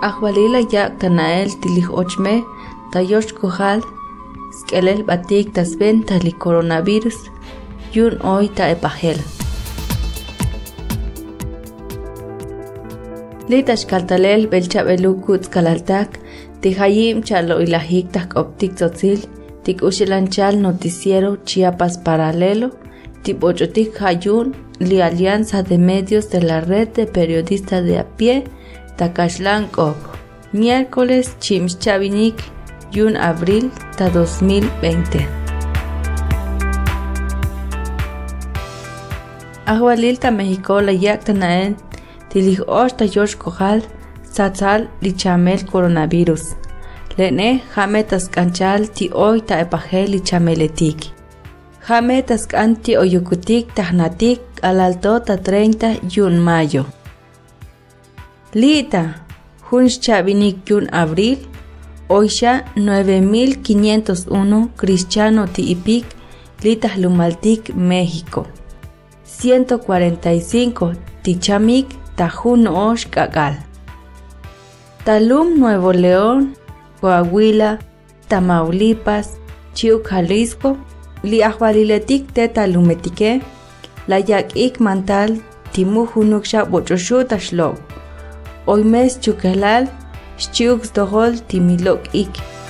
Ahwalila yak tanael tilih ochme, tayosh kohal, skelel batik tasben tali coronavirus, yun hoy ta epahel. Litash kaltalel belchabelukut kalaltak, tijayim chalo ilahik tak optik tzotzil, tik ushilanchal noticiero Chiapas Paralelo, tipochotik hayun, li Alianza de Medios de la Red de Periodistas de a Pie, Takashlan Kop, miércoles Chimchavinik, 1 abril ta 2020. Ahwalil ta México la yak tanaen, tilih ta yosh kohal, satsal lichamel coronavirus. Lene jame taskanchal ti hoy ta epahel lichameletik. Jame taskanti oyukutik tahnatik alalto ta 31 mayo. Lita, Junch Chavinik 1 abril, Oisha 9501 Cristiano Tiipik, Lita Lumaltik, México. 145 Tichamik, Tajun Osh Cagal. Talum, Nuevo León, Coahuila, Tamaulipas, Chiuc, Jalisco, Li Ahwaliletik te Talumetike, La Yak Ik Mantal, Timujunuksha Bochoshu Tashlog. Hoy mes chukelal, Chiux Dohol Timilok Ik.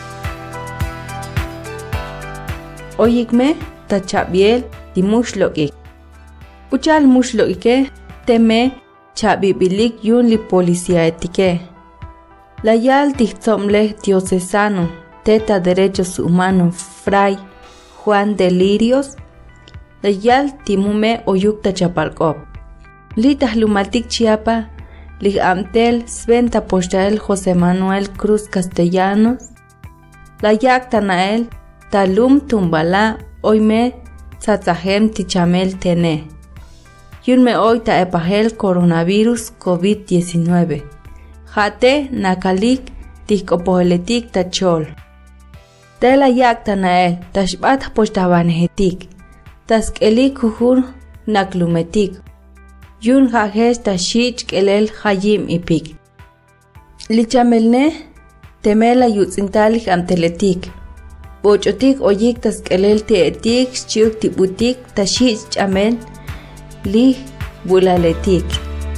Oyikme, Tachabiel, Timushlok Ik. Uchal Mushlo Ike, Teme, Chabibilik Yun li Policía Etike. La Yal Tichomle Diocesano, Teta Derechos Humanos, Fray Juan de Lirios, La Yal Timume Oyukta Chapalcop. Litas Lumaltik Chiapa, Lig Amtel Sventa Postael José Manuel Cruz Castellanos, La Yak Tanael, Talum Tumbala, Oime, Tzatzahem Tichamel Tene. Yunme hoy ta epahel coronavirus COVID-19. Jate Nakalik Tikopoheletik Tachol. Tela Yak Tanael, Tashbat Postabanehetik. Taskelik Kuhur Naklumetik. Yun Hajes Tashich Kelel Hayim Ipik. Lichamelne Temela Yutzintalik Amteletik. Bochotik Oyik Taskelel Teetik, Chiuk Tibutik, Tashich Chamen, Li Bulaletik.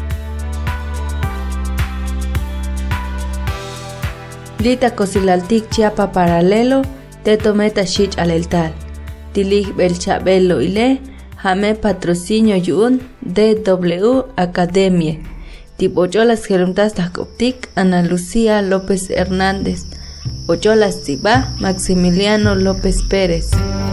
Lita Cosilaltik Chiapa Paralelo, Tetome Tashich Aleltal. Tilig Belchabelo Ile, Jame Patrocinio Yun, DW Academia. Tipocholas Geruntas Takoptik, Ana Lucía López Hernández. Ocholas Tiba, Maximiliano López Pérez.